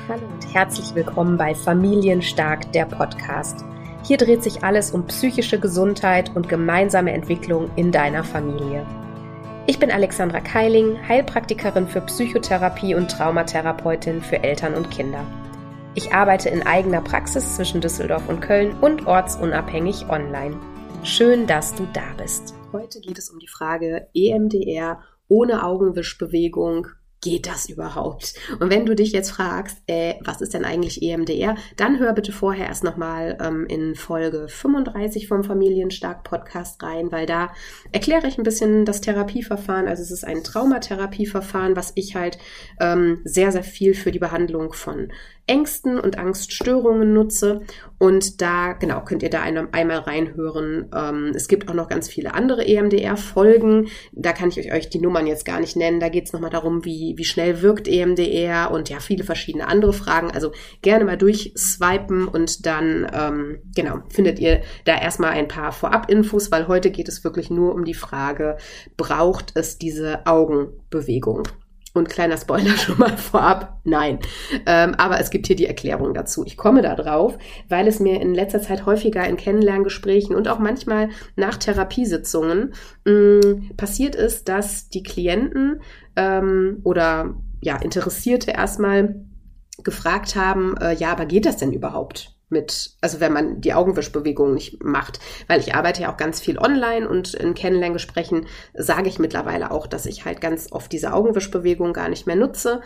Hallo und herzlich willkommen bei Familienstark, der Podcast. Hier dreht sich alles um psychische Gesundheit und gemeinsame Entwicklung in deiner Familie. Ich bin Alexandra Keiling, Heilpraktikerin für Psychotherapie und Traumatherapeutin für Eltern und Kinder. Ich arbeite in eigener Praxis zwischen Düsseldorf und Köln und ortsunabhängig online. Schön, dass du da bist. Heute geht es um die Frage EMDR ohne Augenwischbewegung. Geht das überhaupt? Und wenn du dich jetzt fragst, was ist denn eigentlich EMDR, dann hör bitte vorher erst nochmal in Folge 35 vom Familienstark Podcast rein, weil da erkläre ich ein bisschen das Therapieverfahren. Also es ist ein Traumatherapieverfahren, was ich halt sehr, sehr viel für die Behandlung von Ängsten und Angststörungen nutze. Und da, genau, könnt ihr da einmal reinhören. Es gibt auch noch ganz viele andere EMDR-Folgen. Da kann ich euch die Nummern jetzt gar nicht nennen. Da geht es nochmal darum, wie schnell wirkt EMDR und ja, viele verschiedene andere Fragen. Also gerne mal durchswipen und dann, genau, findet ihr da erstmal ein paar Vorab-Infos, weil heute geht es wirklich nur um die Frage, braucht es diese Augenbewegung? Und kleiner Spoiler schon mal vorab, nein. Aber es gibt hier die Erklärung dazu. Ich komme da drauf, weil es mir in letzter Zeit häufiger in Kennenlerngesprächen und auch manchmal nach Therapiesitzungen passiert ist, dass die Klienten oder ja Interessierte erstmal gefragt haben, ja, aber geht das denn überhaupt? Also wenn man die Augenwischbewegung nicht macht, weil ich arbeite ja auch ganz viel online und in Kennenlerngesprächen sage ich mittlerweile auch, dass ich halt ganz oft diese Augenwischbewegung gar nicht mehr nutze.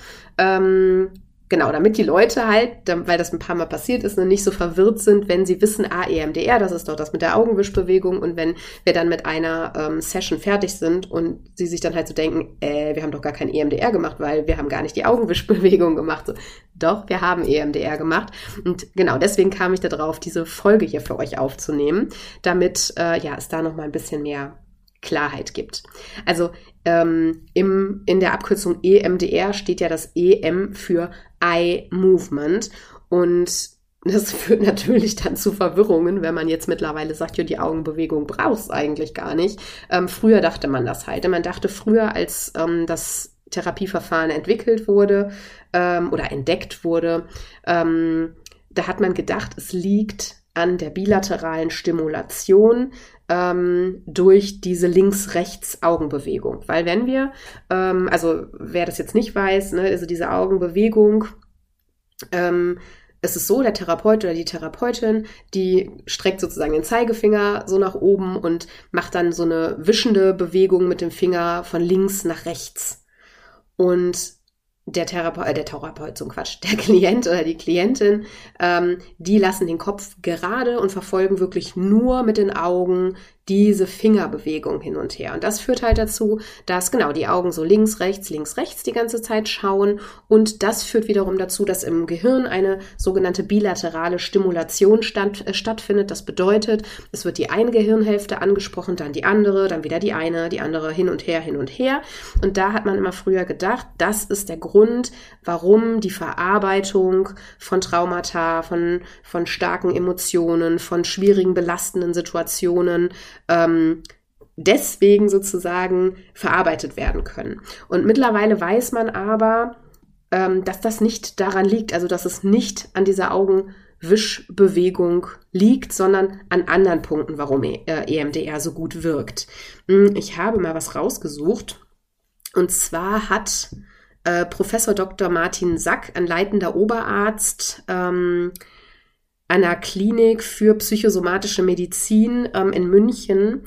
Genau, damit die Leute halt, weil das ein paar Mal passiert ist, nicht so verwirrt sind, wenn sie wissen, EMDR, das ist doch das mit der Augenwischbewegung, und wenn wir dann mit einer Session fertig sind und sie sich dann halt so denken, wir haben doch gar kein EMDR gemacht, weil wir haben gar nicht die Augenwischbewegung gemacht. So, doch, wir haben EMDR gemacht, und genau deswegen kam ich da drauf, diese Folge hier für euch aufzunehmen, damit es da noch mal ein bisschen mehr Klarheit gibt. Also in der Abkürzung EMDR steht ja das EM für Eye Movement, und das führt natürlich dann zu Verwirrungen, wenn man jetzt mittlerweile sagt, ja, die Augenbewegung brauchst eigentlich gar nicht. Früher dachte man das halt. Man dachte früher, als das Therapieverfahren entwickelt wurde oder entdeckt wurde, da hat man gedacht, es liegt an der bilateralen Stimulation durch diese Links-Rechts-Augenbewegung. Weil wenn wir, also wer das jetzt nicht weiß, also diese Augenbewegung, es ist so, der Therapeut oder die Therapeutin, die streckt sozusagen den Zeigefinger so nach oben und macht dann so eine wischende Bewegung mit dem Finger von links nach rechts. Und der Klient oder die Klientin, die lassen den Kopf gerade und verfolgen wirklich nur mit den Augen diese Fingerbewegung hin und her. Und das führt halt dazu, dass genau die Augen so links, rechts die ganze Zeit schauen. Und das führt wiederum dazu, dass im Gehirn eine sogenannte bilaterale Stimulation stattfindet. Das bedeutet, es wird die eine Gehirnhälfte angesprochen, dann die andere, dann wieder die andere, hin und her. Und da hat man immer früher gedacht, das ist der Grund, warum die Verarbeitung von Traumata, von starken Emotionen, von schwierigen, belastenden Situationen deswegen sozusagen verarbeitet werden können. Und mittlerweile weiß man aber, dass das nicht daran liegt, also dass es nicht an dieser Augenwischbewegung liegt, sondern an anderen Punkten, warum EMDR so gut wirkt. Ich habe mal was rausgesucht, und zwar hat Professor Dr. Martin Sack, ein leitender Oberarzt einer Klinik für psychosomatische Medizin in München,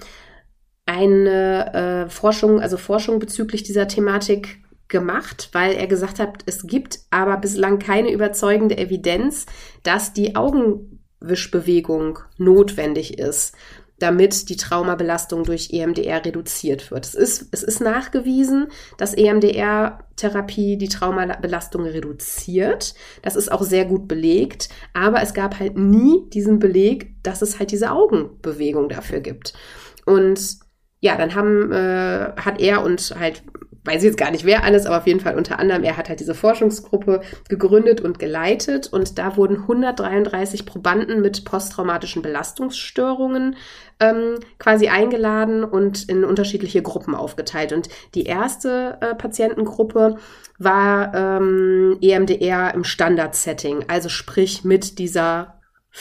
eine Forschung bezüglich dieser Thematik gemacht, weil er gesagt hat, es gibt aber bislang keine überzeugende Evidenz, dass die Augenwischbewegung notwendig ist, damit die Traumabelastung durch EMDR reduziert wird. Es ist nachgewiesen, dass EMDR-Therapie die Traumabelastung reduziert. Das ist auch sehr gut belegt, aber es gab halt nie diesen Beleg, dass es halt diese Augenbewegung dafür gibt. Und ja, dann hat er und halt weiß ich jetzt gar nicht, wer alles, aber auf jeden Fall unter anderem, er hat halt diese Forschungsgruppe gegründet und geleitet und da wurden 133 Probanden mit posttraumatischen Belastungsstörungen quasi eingeladen und in unterschiedliche Gruppen aufgeteilt. Und die erste Patientengruppe war EMDR im Standard-Setting, also sprich mit dieser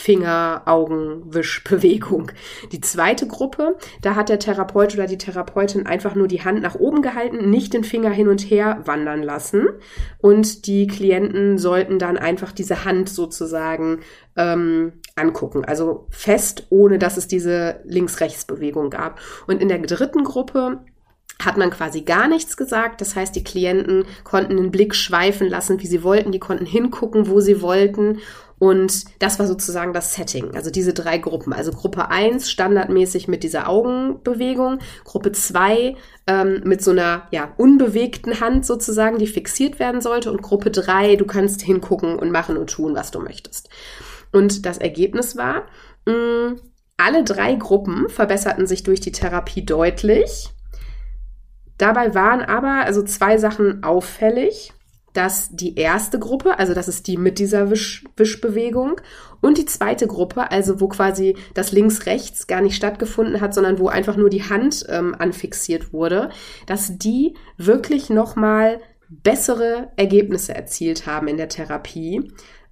Finger-Augen-Wischbewegung. Die zweite Gruppe, da hat der Therapeut oder die Therapeutin einfach nur die Hand nach oben gehalten, nicht den Finger hin und her wandern lassen. Und die Klienten sollten dann einfach diese Hand sozusagen angucken. Also fest, ohne dass es diese Links-Rechts-Bewegung gab. Und in der dritten Gruppe hat man quasi gar nichts gesagt. Das heißt, die Klienten konnten den Blick schweifen lassen, wie sie wollten. Die konnten hingucken, wo sie wollten. Und das war sozusagen das Setting, also diese 3 Gruppen. Also Gruppe 1 standardmäßig mit dieser Augenbewegung, Gruppe 2 mit so einer unbewegten Hand sozusagen, die fixiert werden sollte und Gruppe 3, du kannst hingucken und machen und tun, was du möchtest. Und das Ergebnis war, alle 3 Gruppen verbesserten sich durch die Therapie deutlich. Dabei waren aber 2 Sachen auffällig, dass die erste Gruppe, also das ist die mit dieser Wischbewegung, und die zweite Gruppe, also wo quasi das Links-Rechts gar nicht stattgefunden hat, sondern wo einfach nur die Hand anfixiert wurde, dass die wirklich nochmal bessere Ergebnisse erzielt haben in der Therapie,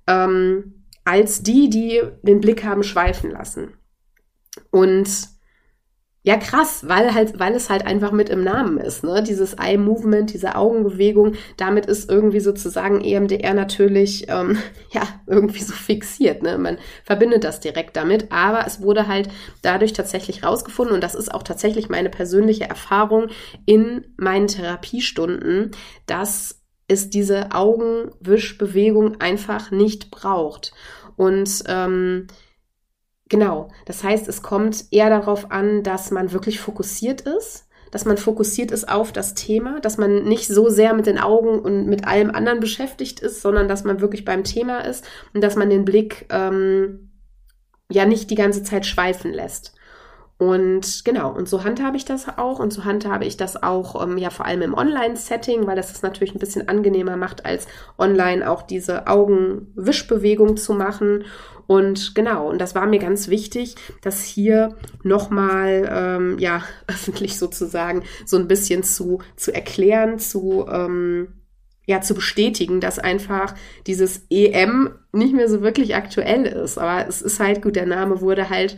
als die den Blick haben schweifen lassen. Und ja, krass, weil es halt einfach mit im Namen ist, ne? Dieses Eye-Movement, diese Augenbewegung, damit ist irgendwie sozusagen EMDR natürlich, irgendwie so fixiert, ne? Man verbindet das direkt damit, aber es wurde halt dadurch tatsächlich rausgefunden und das ist auch tatsächlich meine persönliche Erfahrung in meinen Therapiestunden, dass es diese Augenwischbewegung einfach nicht braucht. Und, genau, das heißt, es kommt eher darauf an, dass man wirklich fokussiert ist, auf das Thema, dass man nicht so sehr mit den Augen und mit allem anderen beschäftigt ist, sondern dass man wirklich beim Thema ist und dass man den Blick nicht die ganze Zeit schweifen lässt. Und genau, und so handhabe ich das auch vor allem im Online-Setting, weil das natürlich ein bisschen angenehmer macht, als online auch diese Augenwischbewegung zu machen. Und genau, und das war mir ganz wichtig, das hier nochmal öffentlich sozusagen so ein bisschen zu erklären, zu bestätigen, dass einfach dieses EM nicht mehr so wirklich aktuell ist. Aber es ist halt gut, der Name wurde halt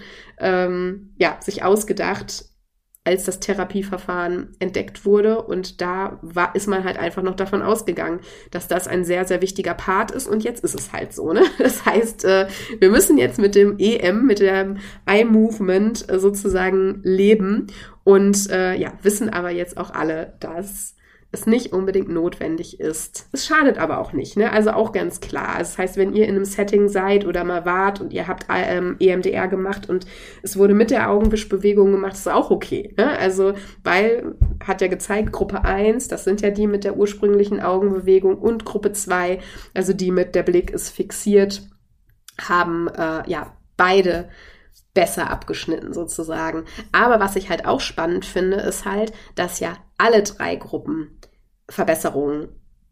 sich ausgedacht, als das Therapieverfahren entdeckt wurde. Und da ist man halt einfach noch davon ausgegangen, dass das ein sehr, sehr wichtiger Part ist. Und jetzt ist es halt so, ne? Das heißt, wir müssen jetzt mit dem EM, mit dem Eye-Movement sozusagen leben. Und wissen aber jetzt auch alle, dass es nicht unbedingt notwendig ist. Es schadet aber auch nicht, ne? Also auch ganz klar. Das heißt, wenn ihr in einem Setting seid oder mal wart und ihr habt EMDR gemacht und es wurde mit der Augenwischbewegung gemacht, ist auch okay, ne? Also, weil, hat ja gezeigt, Gruppe 1, das sind ja die mit der ursprünglichen Augenbewegung und Gruppe 2, also die mit der Blick ist fixiert, haben, beide besser abgeschnitten sozusagen. Aber was ich halt auch spannend finde, ist halt, dass ja alle 3 Gruppen Verbesserungen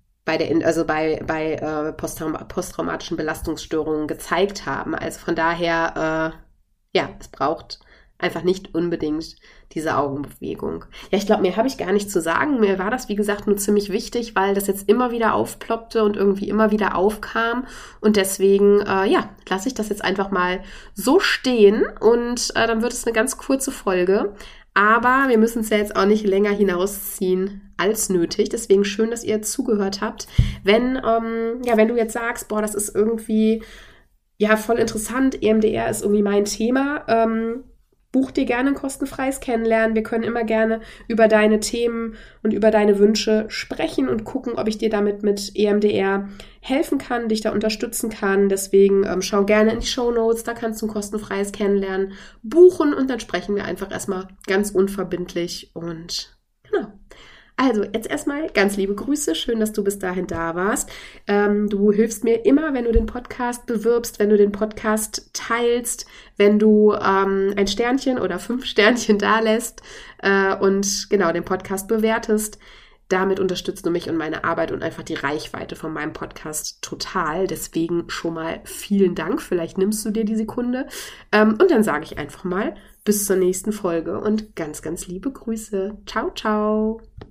bei posttraumatischen Belastungsstörungen gezeigt haben. Also von daher, es braucht einfach nicht unbedingt diese Augenbewegung. Ja, ich glaube, mehr habe ich gar nicht zu sagen. Mir war das, wie gesagt, nur ziemlich wichtig, weil das jetzt immer wieder aufploppte und irgendwie immer wieder aufkam. Und deswegen, lasse ich das jetzt einfach mal so stehen. Und dann wird es eine ganz kurze Folge. Aber wir müssen es ja jetzt auch nicht länger hinausziehen als nötig. Deswegen schön, dass ihr zugehört habt. Wenn du jetzt sagst, boah, das ist irgendwie voll interessant, EMDR ist irgendwie mein Thema, buch dir gerne ein kostenfreies Kennenlernen. Wir können immer gerne über deine Themen und über deine Wünsche sprechen und gucken, ob ich dir damit mit EMDR helfen kann, dich da unterstützen kann. Deswegen schau gerne in die Shownotes, da kannst du ein kostenfreies Kennenlernen buchen und dann sprechen wir einfach erstmal ganz unverbindlich und genau. Also, jetzt erstmal ganz liebe Grüße. Schön, dass du bis dahin da warst. Du hilfst mir immer, wenn du den Podcast bewirbst, wenn du den Podcast teilst, wenn du ein Sternchen oder 5 Sternchen dalässt und genau den Podcast bewertest. Damit unterstützt du mich und meine Arbeit und einfach die Reichweite von meinem Podcast total. Deswegen schon mal vielen Dank. Vielleicht nimmst du dir die Sekunde. Und dann sage ich einfach mal bis zur nächsten Folge und ganz, ganz liebe Grüße. Ciao, ciao.